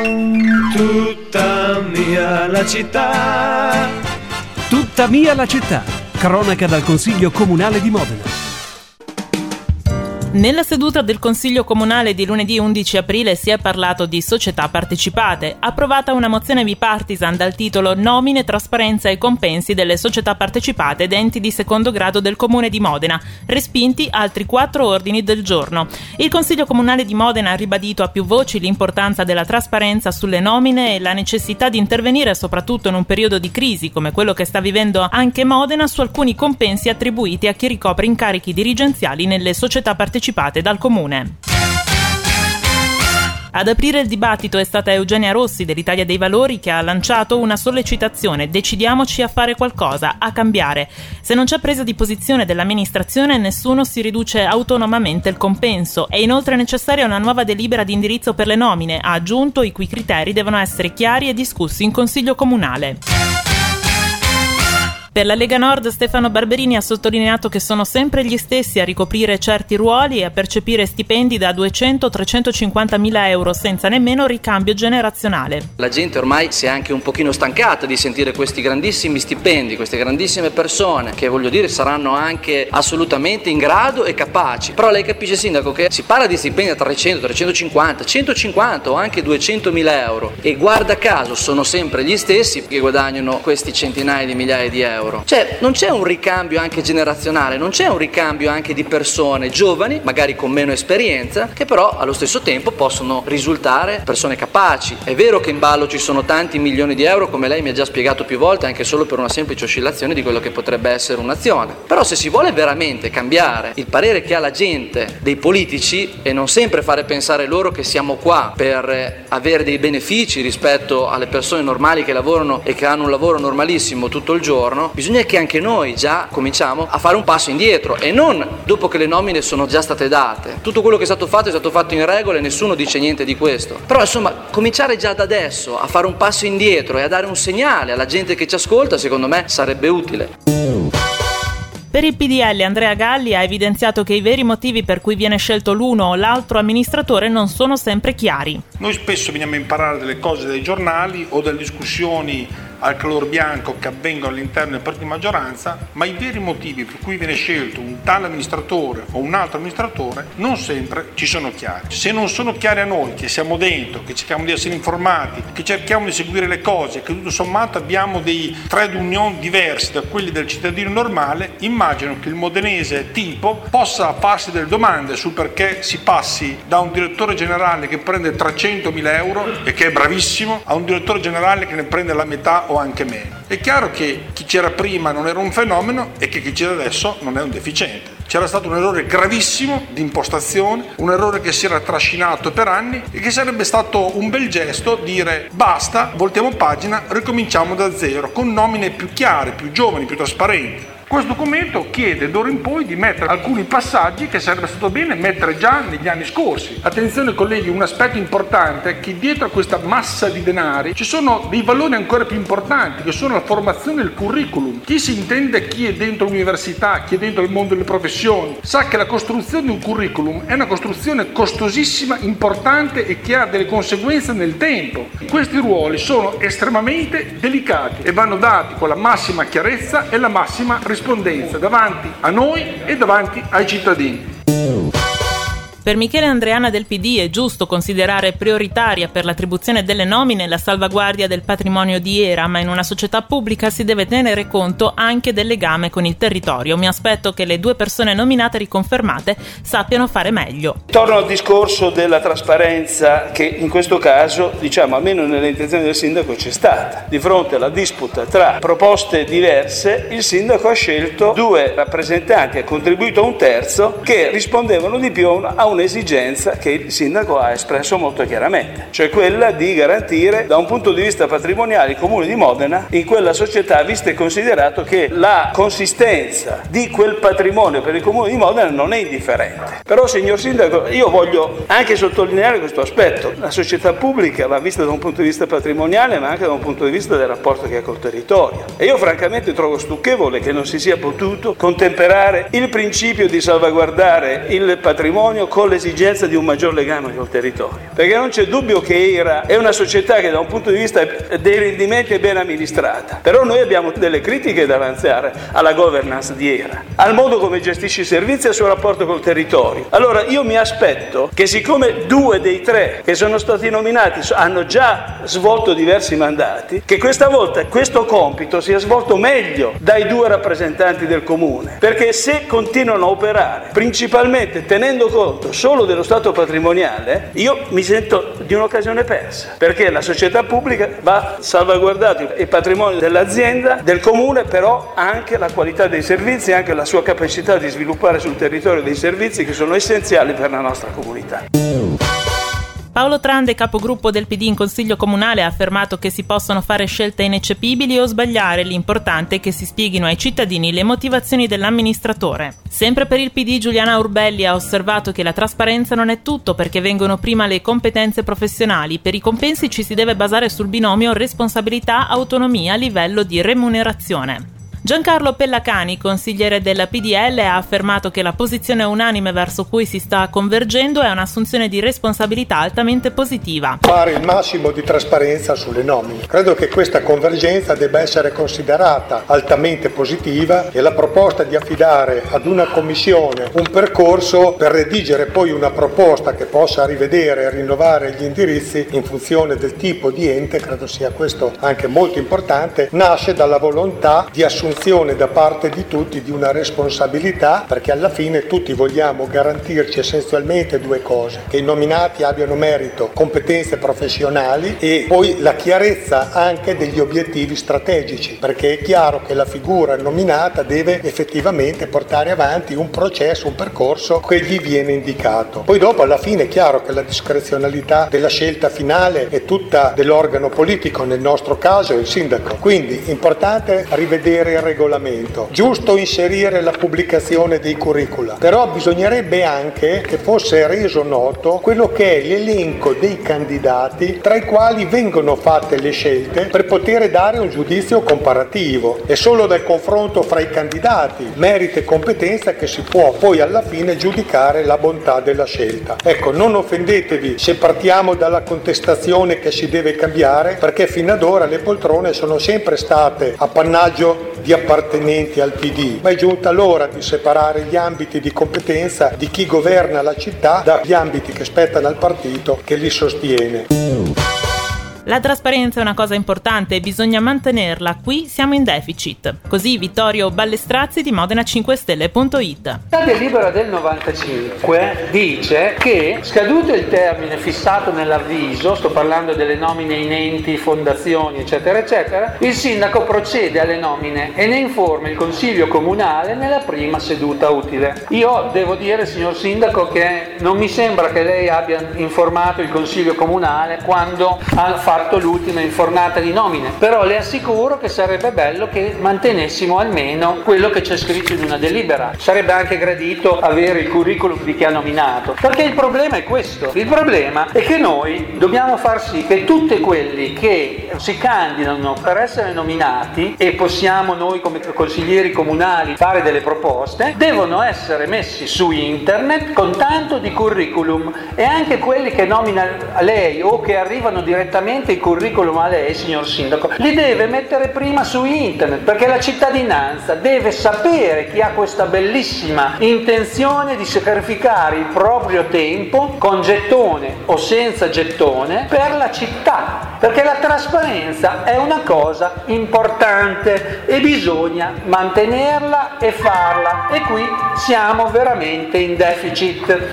Tutta mia la città. Tutta mia la città. Cronaca dal Consiglio Comunale di Modena. Nella seduta del Consiglio Comunale di lunedì 11 aprile si è parlato di società partecipate. Approvata una mozione bipartisan dal titolo Nomine, trasparenza e compensi delle società partecipate ed enti di secondo grado del Comune di Modena. Respinti altri 4 ordini del giorno. Il Consiglio Comunale di Modena ha ribadito a più voci l'importanza della trasparenza sulle nomine e la necessità di intervenire soprattutto in un periodo di crisi come quello che sta vivendo anche Modena su alcuni compensi attribuiti a chi ricopre incarichi dirigenziali nelle società partecipate dal Comune. Ad aprire il dibattito è stata Eugenia Rossi dell'Italia dei Valori, che ha lanciato una sollecitazione: decidiamoci a fare qualcosa, a cambiare. Se non c'è presa di posizione dell'amministrazione, nessuno si riduce autonomamente il compenso. È inoltre necessaria una nuova delibera di indirizzo per le nomine, ha aggiunto, i cui criteri devono essere chiari e discussi in Consiglio Comunale. Per la Lega Nord Stefano Barberini ha sottolineato che sono sempre gli stessi a ricoprire certi ruoli e a percepire stipendi da 200-350 mila euro senza nemmeno ricambio generazionale. La gente ormai si è anche un pochino stancata di sentire questi grandissimi stipendi, queste grandissime persone che, voglio dire, saranno anche assolutamente in grado e capaci. Però lei capisce, sindaco, che si parla di stipendi da 300, 350, 150 o anche 200 mila euro e guarda caso sono sempre gli stessi che guadagnano questi centinaia di migliaia di euro. Cioè non c'è un ricambio anche generazionale, non c'è un ricambio anche di persone giovani, magari con meno esperienza, che però allo stesso tempo possono risultare persone capaci. È vero che in ballo ci sono tanti milioni di euro, come lei mi ha già spiegato più volte, anche solo per una semplice oscillazione di quello che potrebbe essere un'azione. Però se si vuole veramente cambiare il parere che ha la gente dei politici e non sempre fare pensare loro che siamo qua per avere dei benefici rispetto alle persone normali che lavorano e che hanno un lavoro normalissimo tutto il giorno, bisogna che anche noi già cominciamo a fare un passo indietro e non dopo che le nomine sono già state date. Tutto quello che è stato fatto in regola e nessuno dice niente di questo. Però insomma, cominciare già da adesso a fare un passo indietro e a dare un segnale alla gente che ci ascolta, secondo me sarebbe utile. Per il PDL Andrea Galli ha evidenziato che i veri motivi per cui viene scelto l'uno o l'altro amministratore non sono sempre chiari. Noi spesso veniamo a imparare delle cose dai giornali o dalle discussioni al color bianco che avvengono all'interno del partito di maggioranza, ma i veri motivi per cui viene scelto un tale amministratore o un altro amministratore non sempre ci sono chiari. Se non sono chiari a noi che siamo dentro, che cerchiamo di essere informati, che cerchiamo di seguire le cose, che tutto sommato abbiamo dei trade union diversi da quelli del cittadino normale, immagino che il modenese tipo possa farsi delle domande sul perché si passi da un direttore generale che prende 300.000 euro e che è bravissimo a un direttore generale che ne prende la metà o anche meno. È chiaro che chi c'era prima non era un fenomeno e che chi c'era adesso non è un deficiente. C'era stato un errore gravissimo di impostazione, un errore che si era trascinato per anni e che sarebbe stato un bel gesto dire basta, voltiamo pagina, ricominciamo da zero, con nomine più chiare, più giovani, più trasparenti. Questo documento chiede d'ora in poi di mettere alcuni passaggi che sarebbe stato bene mettere già negli anni scorsi. Attenzione colleghi, un aspetto importante è che dietro a questa massa di denari ci sono dei valori ancora più importanti, che sono la formazione e il curriculum. Chi si intende, chi è dentro l'università, chi è dentro il mondo delle professioni, sa che la costruzione di un curriculum è una costruzione costosissima, importante e che ha delle conseguenze nel tempo. Questi ruoli sono estremamente delicati e vanno dati con la massima chiarezza e la massima rispondenza davanti a noi e davanti ai cittadini. Per Michele Andreana del PD è giusto considerare prioritaria per l'attribuzione delle nomine la salvaguardia del patrimonio di Era, ma in una società pubblica si deve tenere conto anche del legame con il territorio. Mi aspetto che le 2 persone nominate riconfermate sappiano fare meglio. Torno al discorso della trasparenza che in questo caso, almeno nelle intenzioni del sindaco c'è stata. Di fronte alla disputa tra proposte diverse, il sindaco ha scelto 2 rappresentanti, ha contribuito a un terzo, che rispondevano di più a un'esigenza che il sindaco ha espresso molto chiaramente, cioè quella di garantire da un punto di vista patrimoniale il Comune di Modena in quella società, visto e considerato che la consistenza di quel patrimonio per il Comune di Modena non è indifferente. Però, signor sindaco, io voglio anche sottolineare questo aspetto. La società pubblica va vista da un punto di vista patrimoniale, ma anche da un punto di vista del rapporto che ha col territorio. E io francamente trovo stucchevole che non si sia potuto contemperare il principio di salvaguardare il patrimonio con con l'esigenza di un maggior legame col territorio, perché non c'è dubbio che ERA è una società che da un punto di vista dei rendimenti è ben amministrata, però noi abbiamo delle critiche da avanzare alla governance di ERA, al modo come gestisce i servizi e al suo rapporto col territorio. Allora io mi aspetto che, siccome 2 dei 3 che sono stati nominati hanno già svolto diversi mandati, che questa volta questo compito sia svolto meglio dai 2 rappresentanti del comune, perché se continuano a operare principalmente tenendo conto solo dello stato patrimoniale, io mi sento di un'occasione persa, perché la società pubblica va salvaguardato il patrimonio dell'azienda, del comune, però anche la qualità dei servizi e anche la sua capacità di sviluppare sul territorio dei servizi che sono essenziali per la nostra comunità. Paolo Trande, capogruppo del PD in Consiglio Comunale, ha affermato che si possono fare scelte ineccepibili o sbagliare, l'importante è che si spieghino ai cittadini le motivazioni dell'amministratore. Sempre per il PD, Giuliana Urbelli ha osservato che la trasparenza non è tutto, perché vengono prima le competenze professionali. Per i compensi ci si deve basare sul binomio responsabilità-autonomia a livello di remunerazione. Giancarlo Pellacani, consigliere della PDL, ha affermato che la posizione unanime verso cui si sta convergendo è un'assunzione di responsabilità altamente positiva. Fare il massimo di trasparenza sulle nomine. Credo che questa convergenza debba essere considerata altamente positiva e la proposta di affidare ad una commissione un percorso per redigere poi una proposta che possa rivedere e rinnovare gli indirizzi in funzione del tipo di ente, credo sia questo anche molto importante, nasce dalla volontà di assunzione da parte di tutti di una responsabilità, perché alla fine tutti vogliamo garantirci essenzialmente 2 cose: che i nominati abbiano merito, competenze professionali e poi la chiarezza anche degli obiettivi strategici, perché è chiaro che la figura nominata deve effettivamente portare avanti un processo, un percorso che gli viene indicato. Poi dopo alla fine è chiaro che la discrezionalità della scelta finale è tutta dell'organo politico, nel nostro caso è il sindaco, quindi importante rivedere il regolamento, giusto inserire la pubblicazione dei curricula, però bisognerebbe anche che fosse reso noto quello che è l'elenco dei candidati tra i quali vengono fatte le scelte per poter dare un giudizio comparativo. È solo dal confronto fra i candidati, merito e competenza, che si può poi alla fine giudicare la bontà della scelta. Ecco, non offendetevi se partiamo dalla contestazione che si deve cambiare, perché fino ad ora le poltrone sono sempre state appannaggio di appartenenti al PD, ma è giunta l'ora di separare gli ambiti di competenza di chi governa la città dagli ambiti che spettano al partito che li sostiene. La trasparenza è una cosa importante e bisogna mantenerla. Qui siamo in deficit. Così Vittorio Ballestrazzi di Modena5stelle.it. La delibera del 95 dice che, scaduto il termine fissato nell'avviso, sto parlando delle nomine in enti, fondazioni, eccetera, eccetera, il sindaco procede alle nomine e ne informa il consiglio comunale nella prima seduta utile. Io devo dire, signor sindaco, che non mi sembra che lei abbia informato il consiglio comunale quando ha fatto l'ultima infornata di nomine, però le assicuro che sarebbe bello che mantenessimo almeno quello che c'è scritto in una delibera. Sarebbe anche gradito avere il curriculum di chi ha nominato, perché il problema è questo: il problema è che noi dobbiamo far sì che tutti quelli che si candidano per essere nominati, e possiamo noi come consiglieri comunali fare delle proposte, devono essere messi su internet con tanto di curriculum, e anche quelli che nomina lei o che arrivano direttamente il curriculum a lei, signor sindaco, li deve mettere prima su internet, perché la cittadinanza deve sapere chi ha questa bellissima intenzione di sacrificare il proprio tempo, con gettone o senza gettone, per la città, perché la trasparenza è una cosa importante e bisogna mantenerla e farla, e qui siamo veramente in deficit.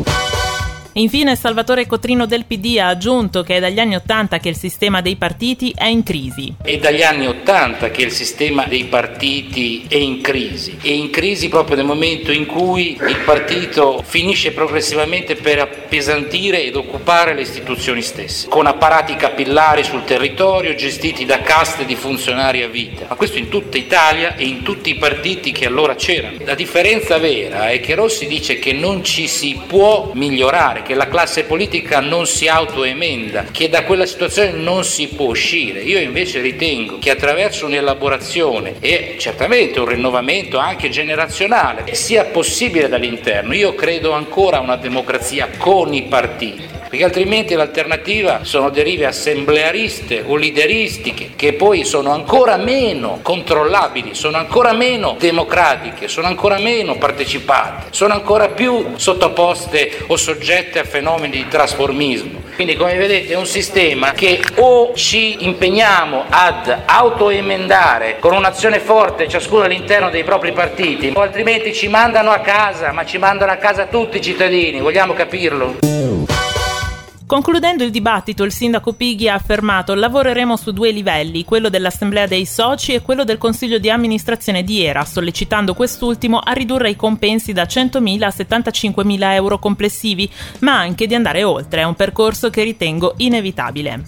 Infine Salvatore Cotrino del PD ha aggiunto che è dagli anni '80 che il sistema dei partiti è in crisi. È dagli anni '80 che il sistema dei partiti è in crisi proprio nel momento in cui il partito finisce progressivamente per appesantire ed occupare le istituzioni stesse, con apparati capillari sul territorio gestiti da caste di funzionari a vita, ma questo in tutta Italia e in tutti i partiti che allora c'erano. La differenza vera è che Rossi dice che non ci si può migliorare, che la classe politica non si autoemenda, che da quella situazione non si può uscire. Io invece ritengo che attraverso un'elaborazione e certamente un rinnovamento anche generazionale sia possibile dall'interno. Io credo ancora a una democrazia con i partiti, perché altrimenti l'alternativa sono derive assembleariste o lideristiche, che poi sono ancora meno controllabili, sono ancora meno democratiche, sono ancora meno partecipate, sono ancora più sottoposte o soggette a fenomeni di trasformismo. Quindi, come vedete, è un sistema che o ci impegniamo ad autoemendare con un'azione forte ciascuno all'interno dei propri partiti, o altrimenti ci mandano a casa, ma ci mandano a casa tutti i cittadini, vogliamo capirlo? Concludendo il dibattito, il sindaco Pighi ha affermato: lavoreremo su 2 livelli, quello dell'assemblea dei soci e quello del consiglio di amministrazione di ERA, sollecitando quest'ultimo a ridurre i compensi da 100.000 a 75.000 euro complessivi, ma anche di andare oltre. È un percorso che ritengo inevitabile.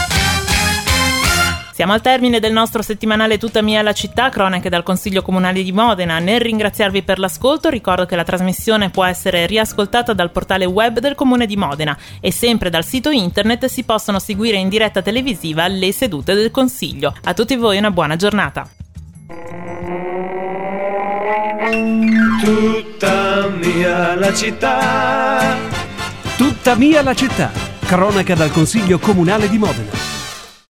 Siamo al termine del nostro settimanale Tutta mia la città, cronache dal Consiglio Comunale di Modena. Nel ringraziarvi per l'ascolto, ricordo che la trasmissione può essere riascoltata dal portale web del Comune di Modena e sempre dal sito internet si possono seguire in diretta televisiva le sedute del Consiglio. A tutti voi una buona giornata. Tutta mia la città. Tutta mia la città, cronaca dal Consiglio Comunale di Modena.